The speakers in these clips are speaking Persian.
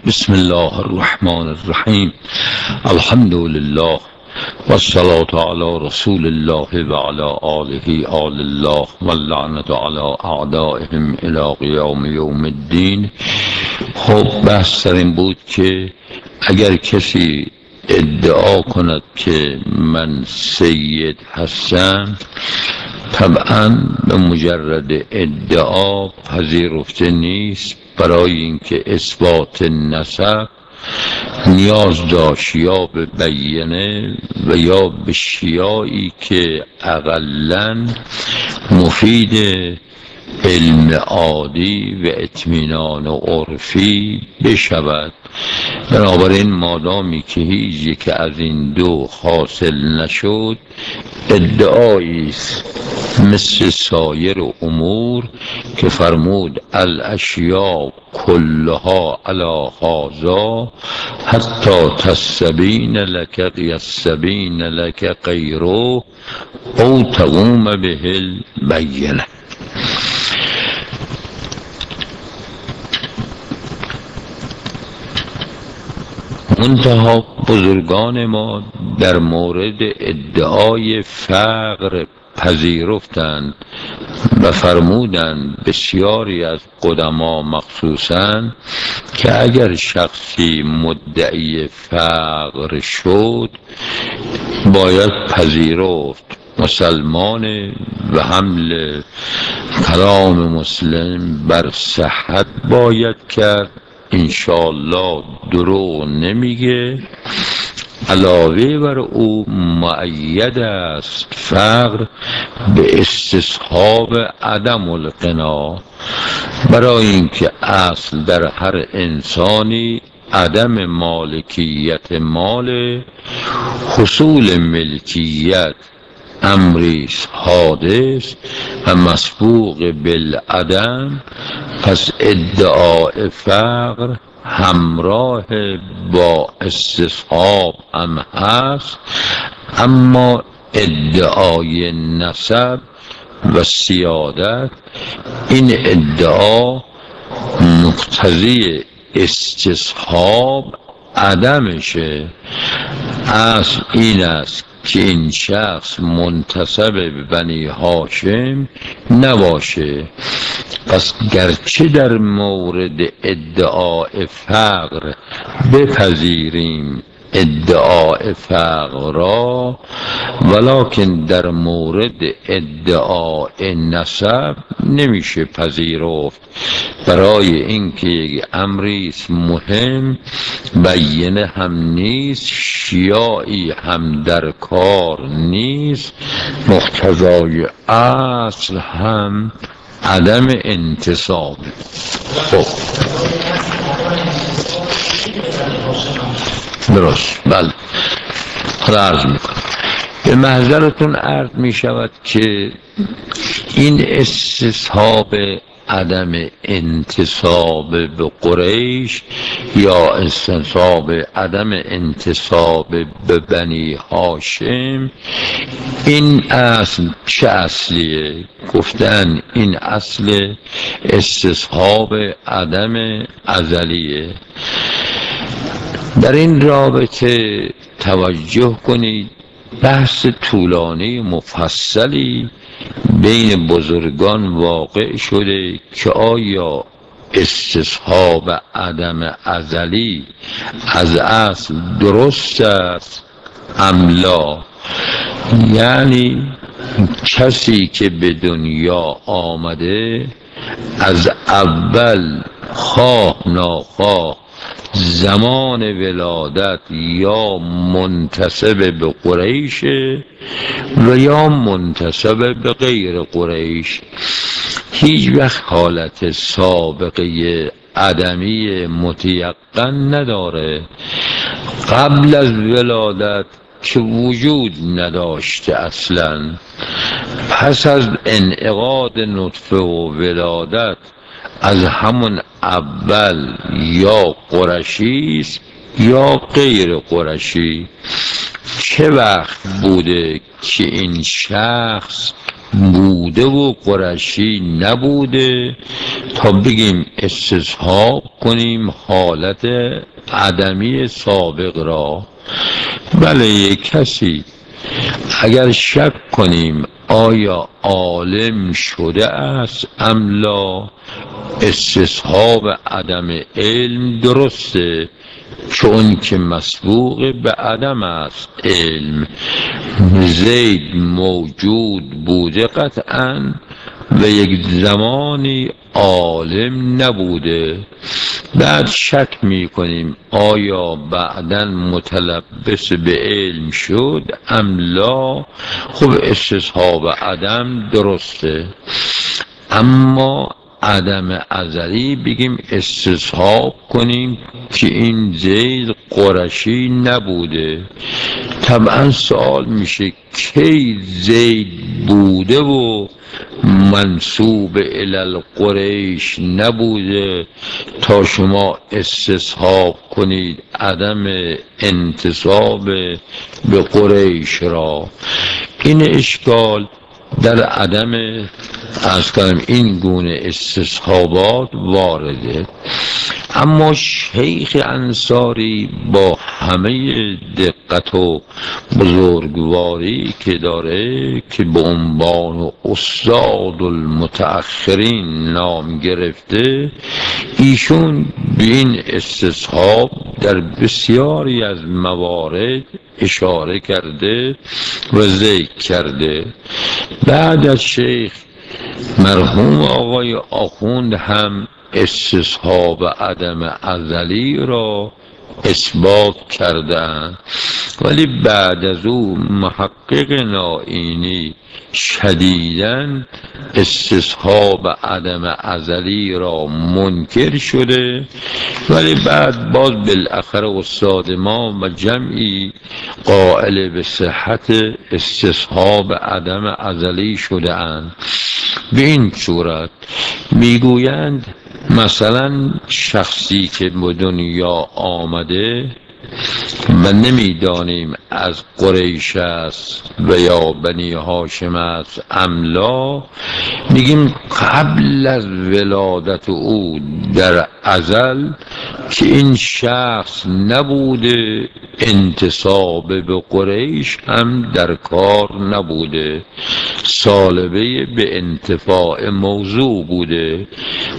بسم الله الرحمن الرحیم. الحمد لله والصلاة علی رسول الله و علی آله آل الله واللعنة علی اعدائهم الی قیام یوم الدین. خب بحث سر این بود که اگر کسی ادعا کند که من سید هستم، طبعا به مجرد ادعا پذیرفته نیست، برای اینکه اثبات نسب نیاز داشت یا به بینه و یا به شیاعی که اقلاً مفید علم عادی و اطمینان و عرفی بشود. بنابراین مادامی که هیچ یک از این دو حاصل نشد، ادعایی است مثل سایر امور که فرمود الاشیاء کلها علی هذا حتی تستبین لک یستبین لک غیره او تقوم به البینه. منتها بزرگان ما در مورد ادعای فقر پذیرفتند و فرمودند، بسیاری از قدما مخصوصاً، که اگر شخصی مدعی فقر شد باید پذیرفت مسلمان و حمل کلام مسلم بر صحت باید کرد، انشاءالله دروغ نمیگه. علاوه بر او مؤید است فقر به استصحاب عدم الغنا، برای اینکه اصل در هر انسانی عدم مالکیت مال، حصول ملکیت امری حادث و مسبوق بالعدم. پس ادعای فقر همراه با استصحاب هم هست، اما ادعای نسب و سیادت، این ادعا مقتضی استصحاب عدمشه. اصل این است که این شخص منتسب به بنی هاشم نباشه. پس گرچه در مورد ادعای فقر بپذیریم ادعای فقر را، ولکن در مورد ادعای نسب نمیشه پذیرفت، برای اینکه یک امری مهم بینه هم نیست، شیاعی هم در کار نیست، مقتضای اصل هم عدم انتصاب. خب درست، بله. خدا عرض میکنم، به محضرتون عرض میشود که این استصحاب عدم انتصاب به قریش یا استصحاب عدم انتصاب به بنی هاشم، این اصل چه اصلیه؟ گفتن این اصل استصحاب عدم ازلیه. در این رابطه توجه کنید، بحث طولانی مفصلی بین بزرگان واقع شده که آیا استصحاب عدم ازلی از اصل درست است ام لا. یعنی کسی که به دنیا آمده از اول خواه ناخواه زمان ولادت یا منتسب به قریش و یا منتسب به غیر قریش، هیچ وقت حالت سابقه عدمی متیقن نداره. قبل از ولادت که وجود نداشته اصلا، پس از انعقاد نطفه و ولادت از همون اول یا قرشی است یا غیر قرشی. چه وقت بوده که این شخص بوده و قرشی نبوده تا بگیم استصحاب کنیم حالت عدمی سابق را. بله، یک کسی اگر شک کنیم آیا عالم شده است ام لا، استصحاب عدم علم درسته، چون که مسبوق به عدم است علم. زید موجود بوده قطعا و یک زمانی عالم نبوده، بعد شک می کنیم آیا بعداً متلبس به علم شد ام لا. خب استصحاب عدم درسته، اما عدم ازلی بگیم استصحاب کنیم که این زید قرشی نبوده. طبعا سوال میشه کی زید بوده و منصوب الی قریش نبوده تا شما استصحاب کنید عدم انتصاب به قریش را؟ این اشکال در عدم از کنم این گونه استصحابات وارده. اما شیخ انصاری با همه دقت و بزرگواری که داره، که به عنوان استاد المتأخرین نام گرفته، ایشون به این استصحاب در بسیاری از موارد اشاره کرده و ذکر کرده. بعد از شیخ مرحوم آقای آخوند هم استصحاب عدم ازلی را اثبات کردند، ولی بعد از او محقق نائینی شدیداً استصحاب عدم ازلی را منکر شده، ولی بعد باز بالاخره استاد ما و جمعی قائل به صحت استصحاب عدم ازلی شده اند. به این صورت میگویند مثلا شخصی که به دنیا آمده و نمیدانیم از قریش است و یا بنی هاشم است ام لا، میگیم قبل از ولادت او در ازل که این شخص نبوده، انتساب به قریش هم در کار نبوده، سالبه به انتفاع موضوع بوده.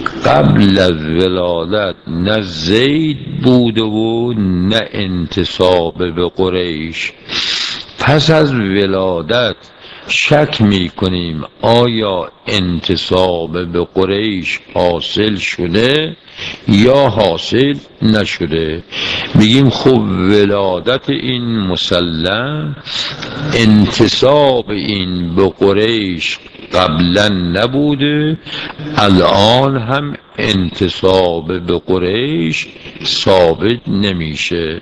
قبل از ولادت نه زید بوده و نه انتساب به قریش. پس از ولادت شک می کنیم آیا انتساب به قریش حاصل شده یا حاصل نشده. میگیم خب ولادت این مسلم، انتساب این به قریش قبلا نبوده، الان هم انتساب به قریش ثابت نمیشه.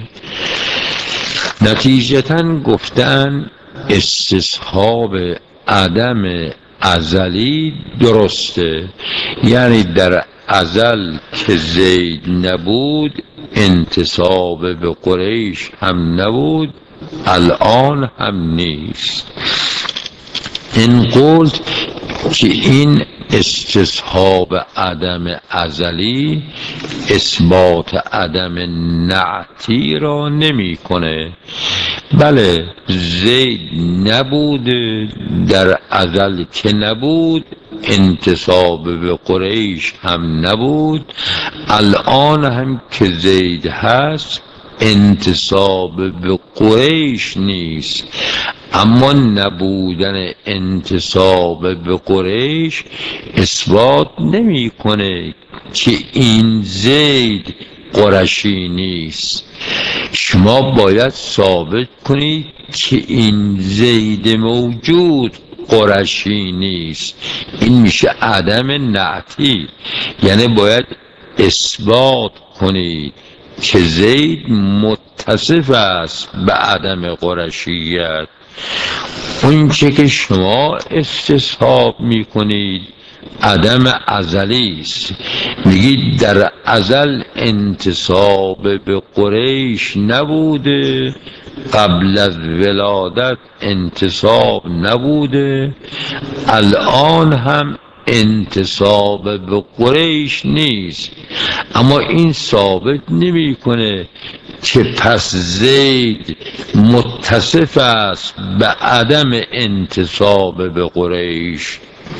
نتیجتاً گفتن استصحاب عدم ازلی درسته، یعنی در ازل که زید نبود انتساب به قریش هم نبود، الان هم نیست. این قلت که این استصحاب عدم ازلی اثبات عدم نعتی را نمی کنه. بله، زید نبوده، در ازل که نبود انتساب به قریش هم نبود، الان هم که زید هست انتساب به قریش نیست. اما نبودن انتساب به قریش اثبات نمی کنه که این زید قرشی نیست. شما باید ثابت کنید که این زید موجود قرشی نیست. این میشه عدم نعتی، یعنی باید اثبات کنید که زید متصف است به عدم قرشیت. اون چه که شما استصحاب می کنید عدم ازلی است. میگی در ازل انتساب به قریش نبوده، قبل از ولادت انتساب نبوده، الان هم انتساب به قریش نیست. اما این ثابت نمیکنه که پس زید متصف است به عدم انتساب به قریش.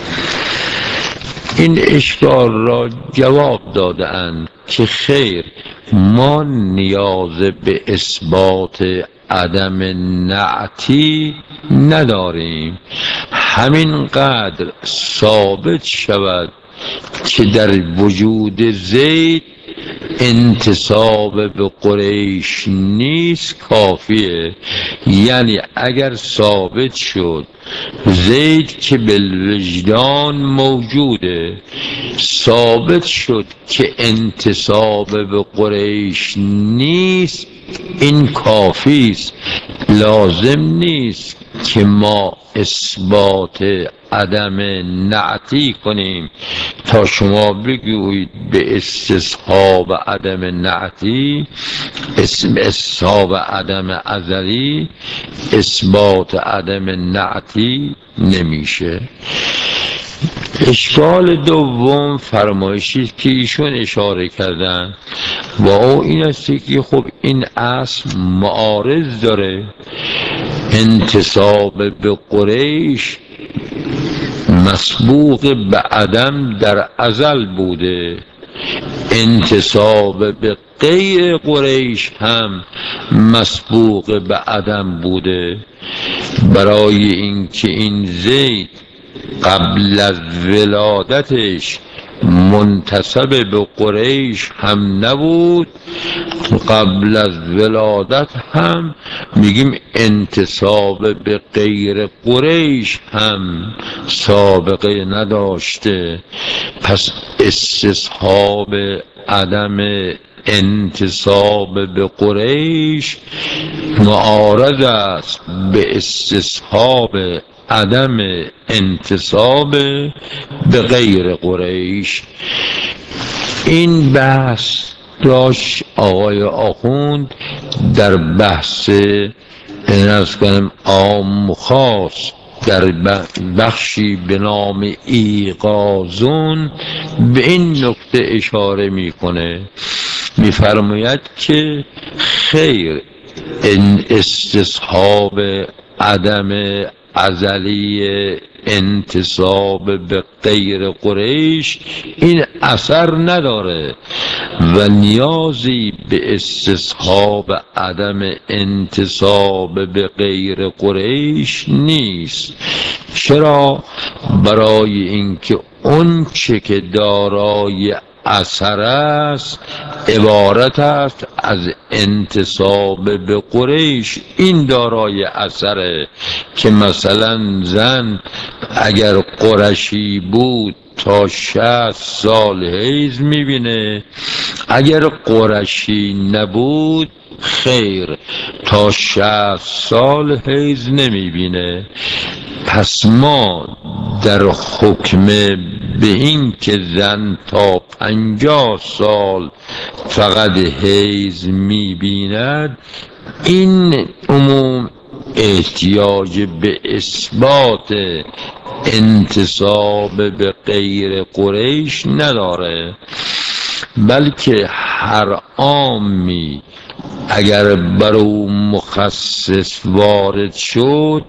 این اشکال را جواب داده‌اند که خیر، ما نیاز به اثبات عدم نعتی نداریم، همینقدر ثابت شود که در وجود زید انتساب به قریش نیست کافیه. یعنی اگر ثابت شد زید که بالوجدان موجوده، ثابت شد که انتساب به قریش نیست، این کافی است. لازم نیست که ما اثبات عدم نعتی کنیم تا شما بگویید به استصحاب عدم نعتی، استصحاب عدم ازلی، اثبات عدم نعتی نمیشه. اشکال دوم فرمایشی که ایشون اشاره کردن و او این است که خب این اصل معارض داره. انتساب به قریش مسبوق به عدم در ازل بوده، انتساب به غیر قریش هم مسبوق به عدم بوده. برای اینکه این زید قبل از ولادتش منتسب به قریش هم نبود، قبل از ولادت هم میگیم انتساب به غیر قریش هم سابقه نداشته. پس استصحاب عدم انتساب به قریش معارض است به استصحاب عدم انتساب به غیر قریش. این بحث داشت آقای آخوند در بحث عام خاص در بخشی به نام ایقاظون به این نکته اشاره میکنه، میفرماید که خیر، این استصحاب عدم ازلی انتساب به غیر قریش این اثر نداره و نیازی به استصحاب عدم انتساب به غیر قریش نیست. چرا؟ برای اینکه اون چه که دارای اثر است عبارت است از انتساب به قریش. این دارای اثره که مثلا زن اگر قرشی بود تا 60 سال حیض میبینه، اگر قرشی نبود خیر تا 60 سال حیض نمیبینه. پس ما در حکم به این که زن تا 50 سال فقط حیض میبیند، این عموم احتیاج به اثبات انتساب به غیر قریش نداره، بلکه هر عامی اگر بر او مخصص وارد شد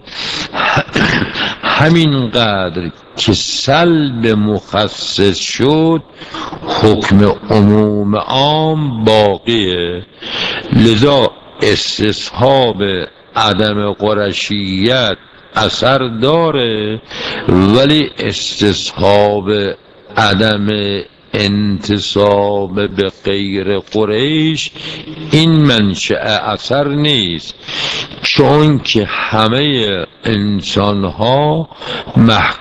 همینقدر که سلب مخصص شد حکم عموم عام باقیه. لذا استصحاب عدم قرشیت اثر داره، ولی استصحاب عدم انتساب به غیر قریش این منشأ اثر نیست، چون که همه انسان ها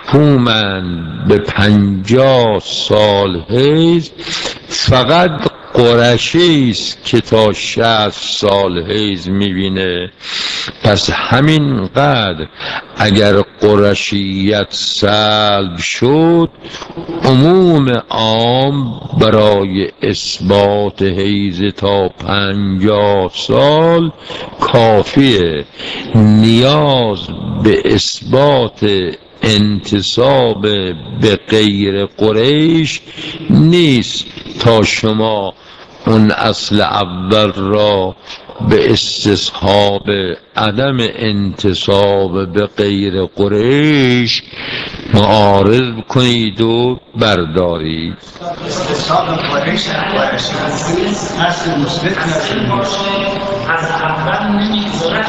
محکومند به 50 سال حیض، فقط قرشی است که تا 60 سال حیض میبینه. پس همین قدر اگر قرشیت سلب شد، عموم عام برای اثبات حیض تا 50 سال کافیه. نیاز به اثبات انتساب به غیر قریش نیست تا شما اون اصل اول را به استصحاب عدم انتساب به غیر قریش معارض کنید و بردارید. استصحاب قریش اصل مثبت باشه، از اول نمیگذارد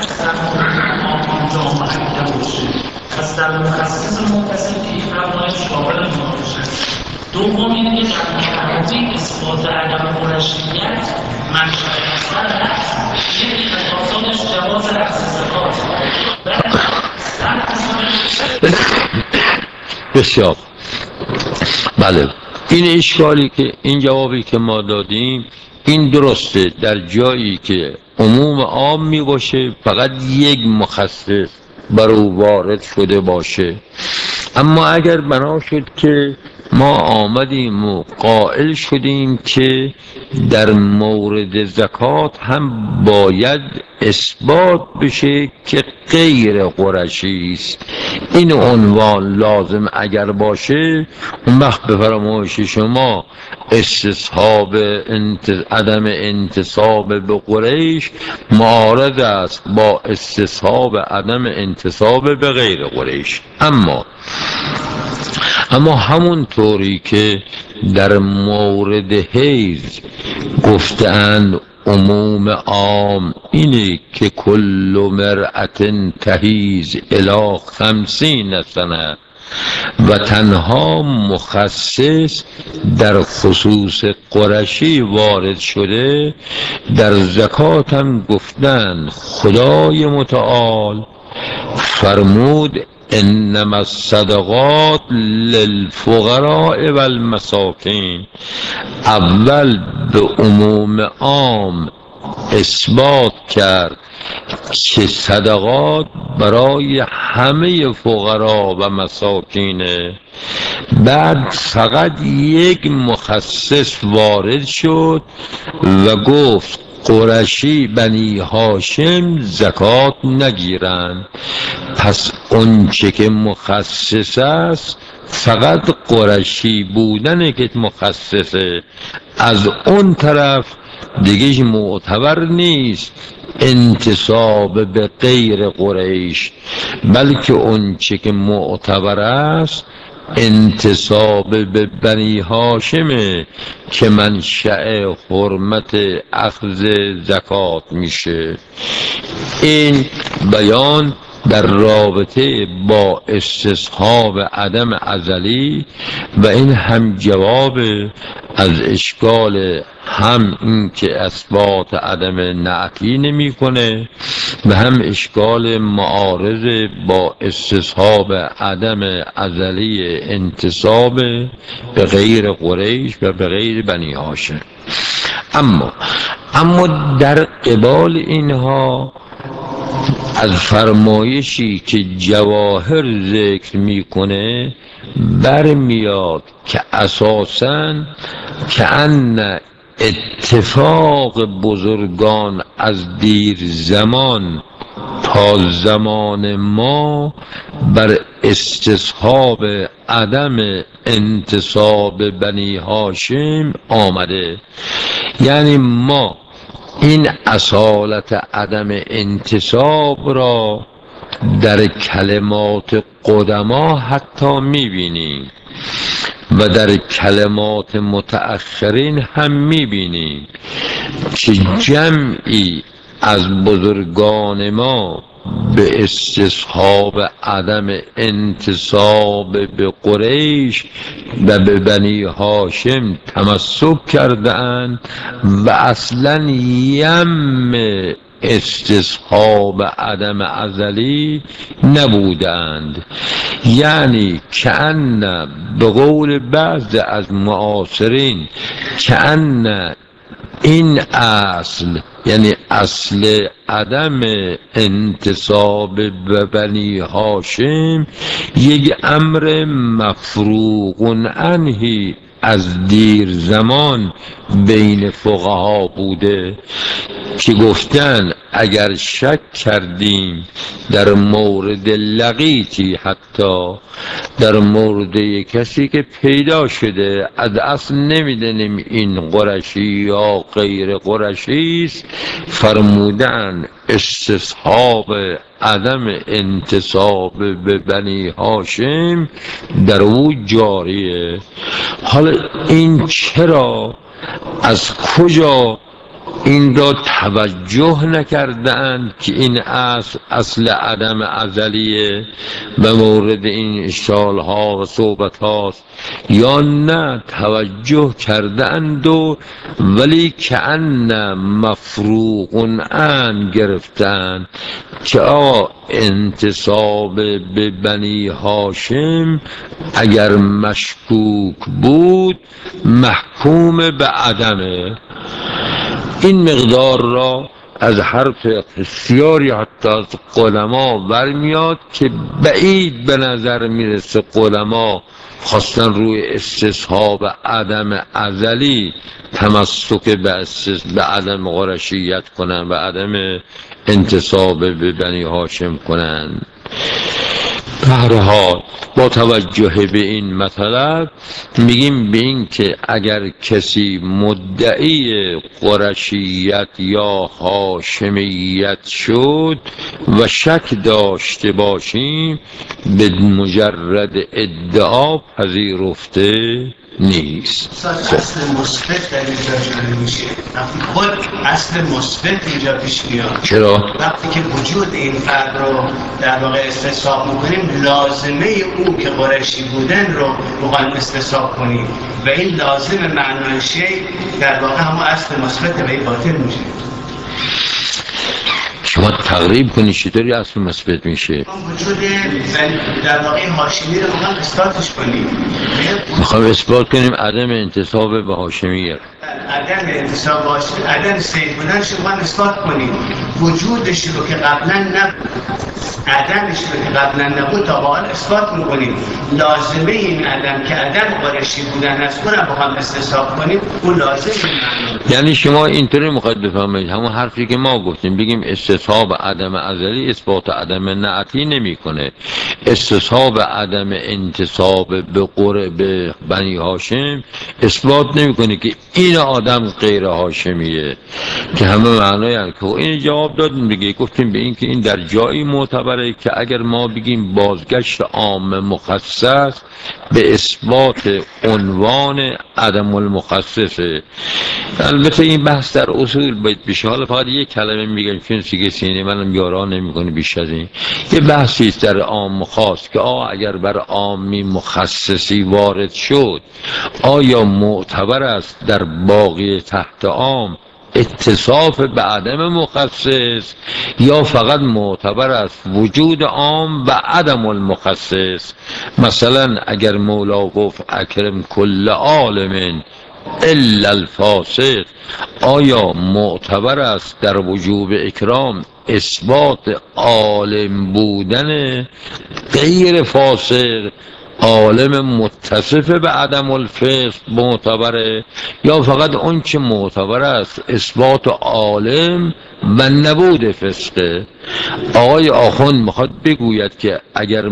پس در مخصص متصل که این فرمایش قابل مناقشه. دوم اینه که در مورد اثبات عدم قرشیت منشأ اصل هست، یکی از آثارش جواز رفض زکات. بسیار بله، این اشکالی که این جوابی که ما دادیم این درسته در جایی که عموم عام می باشه، فقط یک مخصص بر او وارد شده باشه. اما اگر بنا شد که ما آمدیم و قائل شدیم که در مورد زکات هم باید اثبات بشه که غیر قرشی است، این عنوان لازم اگر باشه، اون وقت به فرمایش شما استصحاب عدم انتساب به قریش معارض است با استصحاب عدم انتساب به غیر قریش. اما همون طوری که در مورد حیض گفتند عموم عام اینه که کل مرأت تحیض الی 50 سنه و تنها مخصص در خصوص قرشی وارد شده، در زکات هم گفتن خدای متعال فرمود انما الصدقات للفقراء والمساکین. اول به عموم عام اثبات کرد که صدقات برای همه فقرا و مساکینه، بعد فقط یک مخصص وارد شد و گفت قرشی بنی هاشم زکات نگیرند. پس اون چه که مخصص است فقط قرشی بودنه که مخصصه، از اون طرف دیگه معتبر نیست انتساب به غیر قریش، بلکه اون چه که معتبر است انتساب به بنی هاشمه که منشأ حرمت اخذ زکات میشه. این بیان در رابطه با استصحاب عدم ازلی و این هم جواب از اشکال هم این که اثبات عدم نعتی نمی کنه و هم اشکال معارض با استصحاب عدم ازلی انتساب به غیر قریش و به غیر بنی هاشم. اما در قبال اینها از فرمایشی که جواهر ذکر میکنه برمیاد که اساساً کأن اتفاق بزرگان از دیر زمان تا زمان ما بر استصحاب عدم انتساب بنی هاشم آمده. یعنی ما این اصالت عدم انتساب را در کلمات قدما حتی میبینیم و در کلمات متأخرین هم میبینیم که جمعی از بزرگان ما به استصحاب عدم انتساب به قریش و به بنی هاشم تمسک کرده اند و اصلا یم استصحاب عدم ازلی نبودند. یعنی کأن به قول بعض از معاصرین کأن این اصل یعنی اصل عدم انتساب به بنی هاشم یک امر مفروغ عنه از دیر زمان بین فقها بوده که گفتن اگر شک کردیم در مورد لقیطی، حتی در مورد کسی که پیدا شده از اصل نمیدونیم این قرشی یا غیر قرشی است، فرمودن استصحاب عدم انتساب به بنی هاشم در او جاریه. حالا این چرا، از کجا این را توجه نکردند که این اصل عدم ازلیه به مورد این اشکال ها و صحبت هاست، یا نه توجه کردند و ولی کأن مفروغ ان گرفتند که انتساب به بنی هاشم اگر مشکوک بود محکوم به عدمه. این مقدار را از حرف بسیاری حتی از علما برمیاد که بعید به نظر میرسه علما خواستن روی استصحاب عدم ازلی تمسک به عدم قرشیت کنن و عدم انتساب به بنی هاشم کنن. به هر حال با توجه به این مطلب میگیم به این که اگر کسی مدعی قرشیت یا هاشمیت شد و شک داشته باشیم به مجرد ادعا پذیرفته نیست. اصل مثبت در اینجا شده میشه، وقتی خود اصل مثبت اینجا پیش میاد. چرا؟ وقتی که وجود این فرد رو در واقع استصحاب میکنیم، لازمه او که قریشی بودن رو بخوایم استصحاب کنیم و این لازم معنای شی در واقع همون اصل مثبت به این باطل میشه. شما تقریب کنید چطوری اصل مثبت میشه؟ وجود در واقع هاشمی رو بخوایم اثباتش کنیم، میخوایم اثبات کنیم عدم انتساب به هاشمیت، عدم انتساب به هاشمی، عدم سید بودنش رو بخوایم اثبات کنیم، وجودش رو که قبلا نبود، عدمش رو که قبلا نبود تا به حال اثبات میکنیم. لازمه این عدم که عدم قریشی بودن از اون هم بخوایم استصحاب کنیم، اون لازمه معنی. یعنی شما اینطوری میخواید بفهمید همون حرفی که ما گفتیم، بگیم استصحاب عدم ازلی اثبات عدم نعتی نمیکنه، استصحاب عدم انتساب به بنی هاشم اثبات نمیکنه که این آدم غیر هاشمیه، که همه معنای هست که این جواب دادیم دیگه. گفتیم به این که این در جایی معتبره که اگر ما بگیم بازگشت عام مخصص به اثبات عنوان عدم المخصصه. البته این بحث در اصول باید بشه، حالا فقط یک کلمه میگم چون سیگه سینه منم یاران نمیکنه بیش از این. یه بحثی است در عام خاص که اگر بر عامی مخصصی وارد شد آیا معتبر است در باقی تحت عام اتصاف به عدم مخصص، یا فقط معتبر است وجود عام و عدم المخصص. مثلا اگر مولا گفت اکرم کل عالم الا الفاسق، آیا معتبر است در وجوب اکرام اثبات عالم بودن غیر فاسق، عالم متصف به عدم الفسق معتبره، یا فقط اون که معتبر است اثبات عالم و نبود فسقه؟ آقای آخوند میخواد بگوید که اگر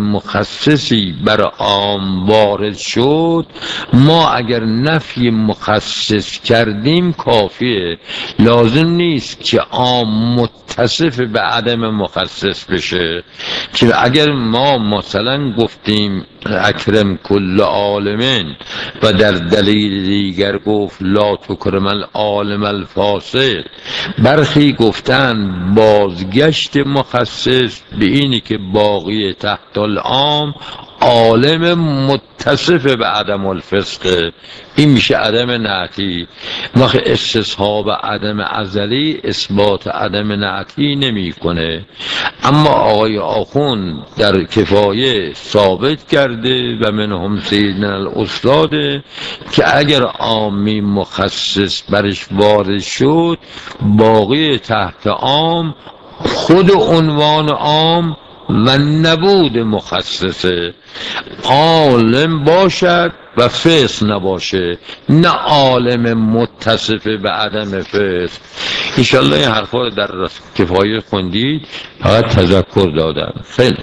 مخصصی بر عام وارد شد، ما اگر نفی مخصص کردیم کافیه، لازم نیست که عام متصف به عدم مخصص بشه. که اگر ما مثلا گفتیم اکرم کل عالمین و در دلیل دیگر گفت لا تکرم العالم الفاسق، برخی گفتن بازگشت مخصص به اینی که باقی تحت العام عالم متصف به عدم الفسق، این میشه عدم نعتی. وقت استصحاب عدم ازلی اثبات عدم نعتی نمیکنه. اما آقای آخوند در کفایه ثابت کرده و منهم سیدنا الاستاد که اگر عامی مخصص برش وارد شد، باقی تحت عام خود عنوان عام و نبود مخصصه، عالم باشد و فسق نباشه، نه عالم متصف به عدم فسق. انشالله این حرفا رو در کفایه خوندید، فقط تذکر دادم. خیلی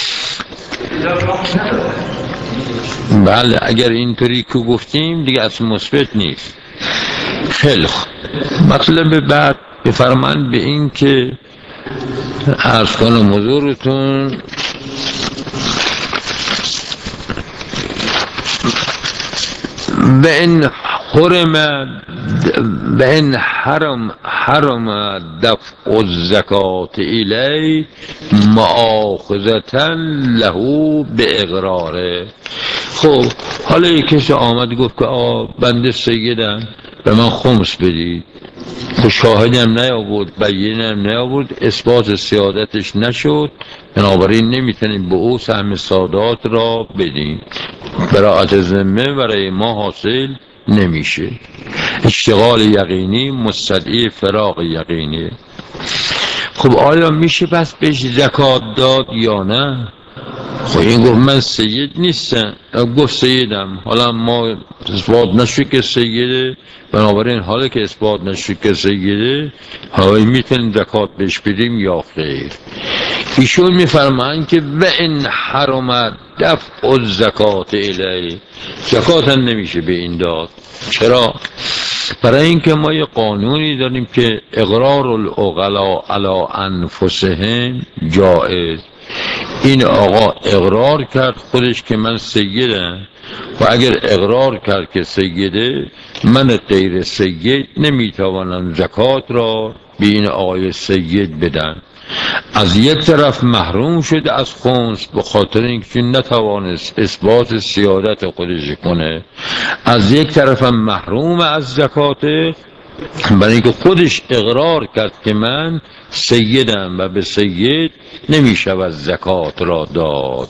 بله، اگر اینطوری که گفتیم دیگه اصلا مثبت نیست. خیلی خوب، مطلب بعد بفرمایید به این که عرض کنم حضورتون به این حرم دفع الزکات الی مؤاخذة له به اقراره. خب حالا یک کسی آمد گفت که بنده سیدم به من خمس بدید، خب شاهدم نیاورد، بینم نیاورد، اثبات سیادتش نشد، بنابراین نمیتونیم به او سهم سادات را بدیم، براءت ذمه برای ما حاصل نمیشه. اشتغال یقینی مستدعی فراق یقینی. خب آیا میشه پس بهش زکات داد یا نه؟ خب این گفت من سید نیستم، گفت سیدم، حالا ما اثبات نشد که سیده، بنابراین حالا که اثبات نشد که سیده، حالا میتونیم زکات بهش بدیم یا خیر؟ ایشون میفرمایند که و این حرمت دفع الزکات الی، زکات هم نمیشه به این داد. چرا؟ برای اینکه ما یه قانونی داریم که اقرار العقلاء علی انفسهم جائز. این آقا اقرار کرد خودش که من سیدم، و اگر اقرار کرد که سیده، من غیر سید نمیتوانم زکات را به این آقای سید بدم. از یک طرف محروم شده از خمس به خاطر اینکه نتوانست اثبات سیادت خودش کنه، از یک طرف هم محروم از زکات برای اینکه خودش اقرار کرد که من سیدم و به سید نمیشود زکات را داد.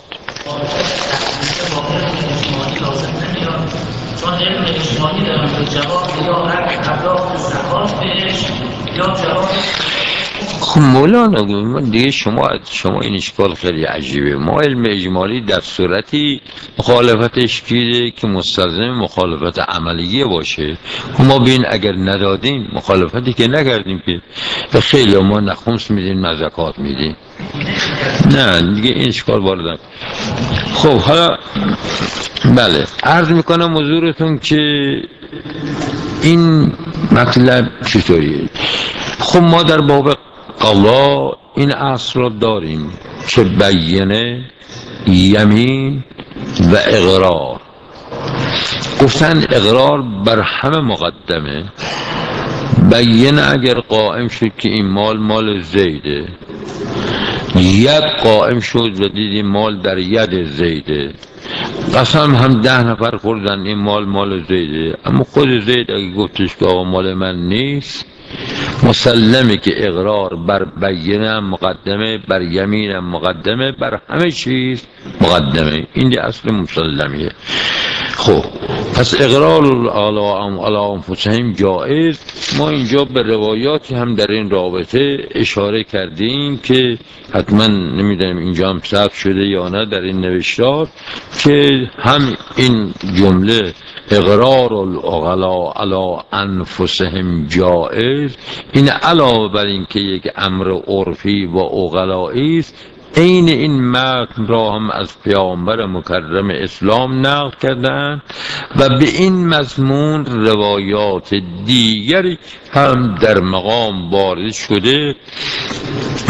چون علم اجمالی دارم که جواب یا پرداخت زکات بهش یا جواب. خب مولانا من دیگه شما این اشکال خیلی عجیبه. ما علم اجمالی در صورتی مخالفتش کیده که مستلزم مخالفت عملیه باشه. ما بین اگر ندادیم مخالفتی که نکردیم که خیلی ما نخمس میدیم نه زکات میدیم، نه دیگه این اشکال واردم. خب حالا بله عرض میکنم حضورتون که این مطلب چطوریه. خب ما در باب قضا این اصل را داریم که بینه، یمین و اقرار. گفتن اقرار بر همه مقدمه. بینه اگر قائم شد که این مال زیده، ید قائم شد و دیدیم مال در ید زیده، قسم هم 10 نفر خوردن این مال زیده، اما خود زید اگه گفتش که آقا مال من نیست، مسلمه که اقرار بر بینه مقدمه، بر یمین مقدمه، بر همه چیز مقدمه. این دی اصل مسلمیه. خب پس اقرار علی انفسهم جائز. ما اینجا به روایاتی هم در این رابطه اشاره کردیم که حتما نمیدونم اینجا هم ثبت شده یا نه در این نوشتار، که هم این جمله اقرار العقلاء علی انفسهم جائز، این علاوه بر این که یک امر عرفی و عقلایی است، این متن را هم از پیامبر مکرم اسلام نقل کردند و به این مضمون روایات دیگری هم در مقام وارد شده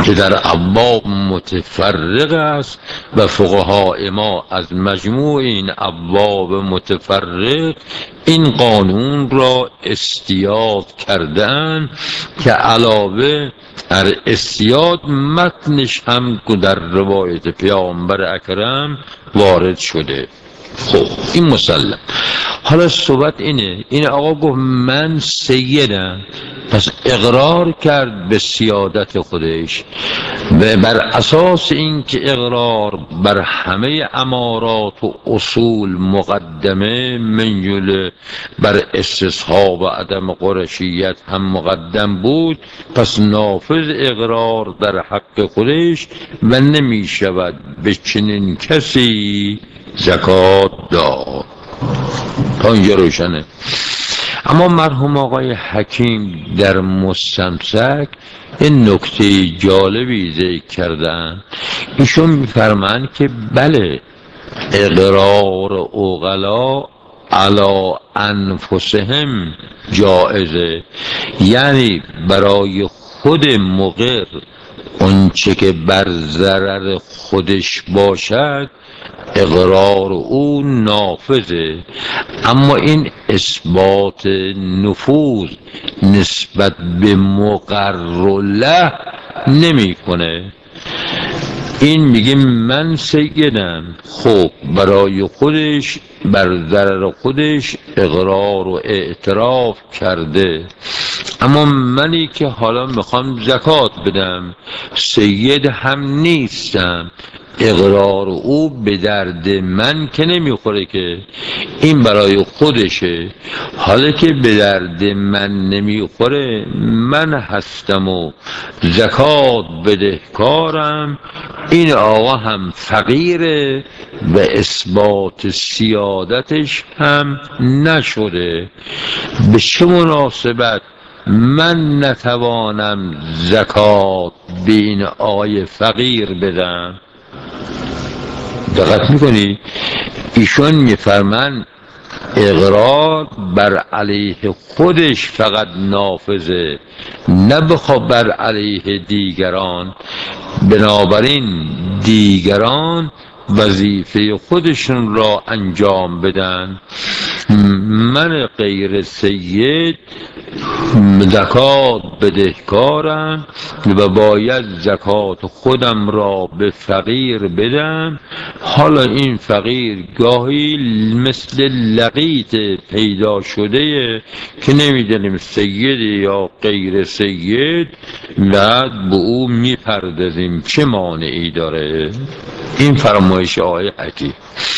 که در ابواب متفرق است و فقهای ما از مجموع این ابواب متفرق این قانون را استیاد کردن که علاوه بر استیاد متنش هم در روایت پیامبر اکرم وارد شده. خب این مسلم. حالا صحبت اینه، این آقا گفت من سیدم، پس اقرار کرد به سیادت خودش و بر اساس این که اقرار بر همه امارات و اصول مقدمه، من جمله بر استصحاب و عدم قرشیت هم مقدم بود، پس نافذ اقرار در حق خودش و نمی شود به چنین کسی زکات داد. تا اینجا روشنه. اما مرحوم آقای حکیم در مستمسک این نکته جالبی ذکر کردن. ایشون میفرمایند که بله، اقرار عقلا علی انفسهم جائزه، یعنی برای خود مقر اونچه که بر ضرر خودش باشد اقرار او نافذه، اما این اثبات نفوذ نسبت به مقر له نمی کنه. این میگه من سیدم، خب برای خودش بر ضرر خودش اقرار و اعتراف کرده، اما منی که حالا میخوام زکات بدم سید هم نیستم، اقرار او به درد من که نمیخوره، که این برای خودشه. حالا که به درد من نمیخوره، من هستم و زکات بدهکارم، این آقا هم فقیره و اثبات سیادتش هم نشده. به چه مناسبت من نتوانم زکات به این آقای فقیر بدم؟ دقت میکنی؟ ایشون میفرمان اقرار بر علیه خودش فقط نافذه، نه بخواد بر علیه دیگران. بنابراین دیگران وظیفه خودشون را انجام بدن. من غیر سید زکات بدهکارم و باید زکات خودم را به فقیر بدم. حالا این فقیر گاهی مثل لقیط پیدا شده که نمیدونیم سید یا غیر سید، بعد به او میپردازیم، چه مانعی داره؟ این فرمایش آقای حکیم.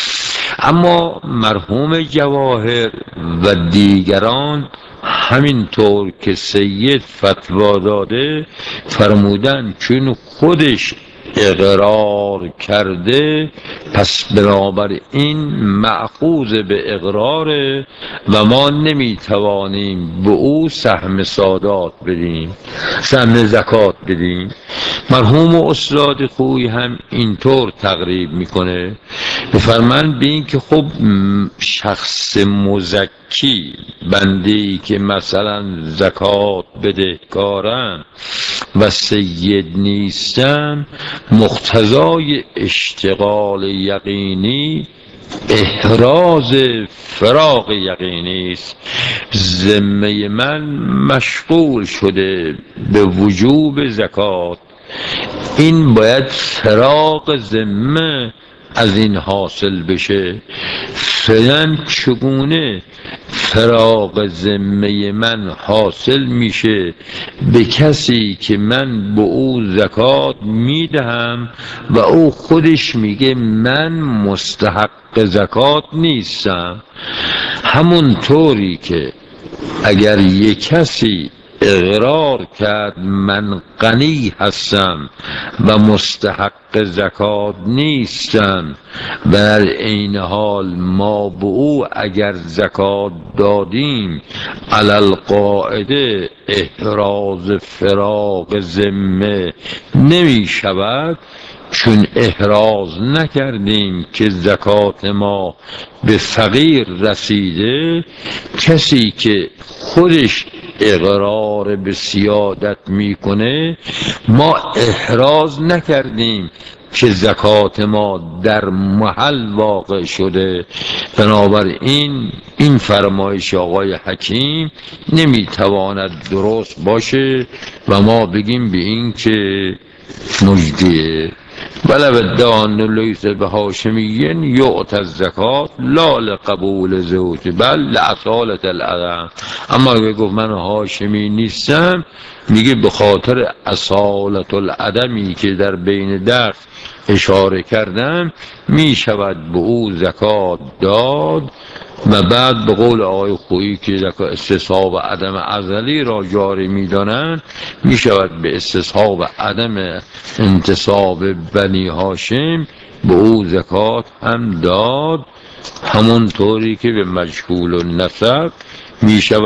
اما مرحوم جواهر و دیگران همینطور که سید فتوا داده فرمودن چون خودش اقرار کرده پس بنابراین مأخوذ به اقراره و ما نمیتوانیم به او سهم سادات بدیم، سهم زکات بدیم. مرحوم استاد خویی هم اینطور تقریب میکنه، بفرمان به این که خب شخص مزکی، بنده‌ای که مثلا زکات بدهکارم و سید نیستم، مقتضای اشتغال یقینی احراز فراغ یقینی است. ذمه من مشغول شده به وجوب زکات، این باید فراغ ذمه از این حاصل بشه. فعلا چگونه فراغ ذمه من حاصل میشه؟ به کسی که من به او زکات میدهم و او خودش میگه من مستحق زکات نیستم. همون طوری که اگر یک کسی اقرار کرد من غنی هستم و مستحق زکات نیستم و در عین حال ما به او اگر زکات دادیم علی القاعده احراز فراغ ذمه نمی شود، چون احراز نکردیم که زکات ما به فقیر رسیده، کسی که خودش اقرار به سیادت میکنه ما احراز نکردیم که زکات ما در محل واقع شده. بنابراین این فرمایش آقای حکیم نمیتواند درست باشه و ما بگیم به این که مجدیه. ولو ادعا ان لیس بهاشمی یعطی الزکات لا لقبول زوج بل لاصالة العدم. اما اگه گفت من هاشمی نیستم، میگه به خاطر اصالت العدمی که در بین درس اشاره کردم میشود به او زکات داد. و بعد به قول آقای خویی که استصحاب عدم ازلی را جاری میدانند، میشود به استصحاب عدم انتصاب بنی هاشم به او زکات هم داد، همون طوری که به مجهول النسب میشود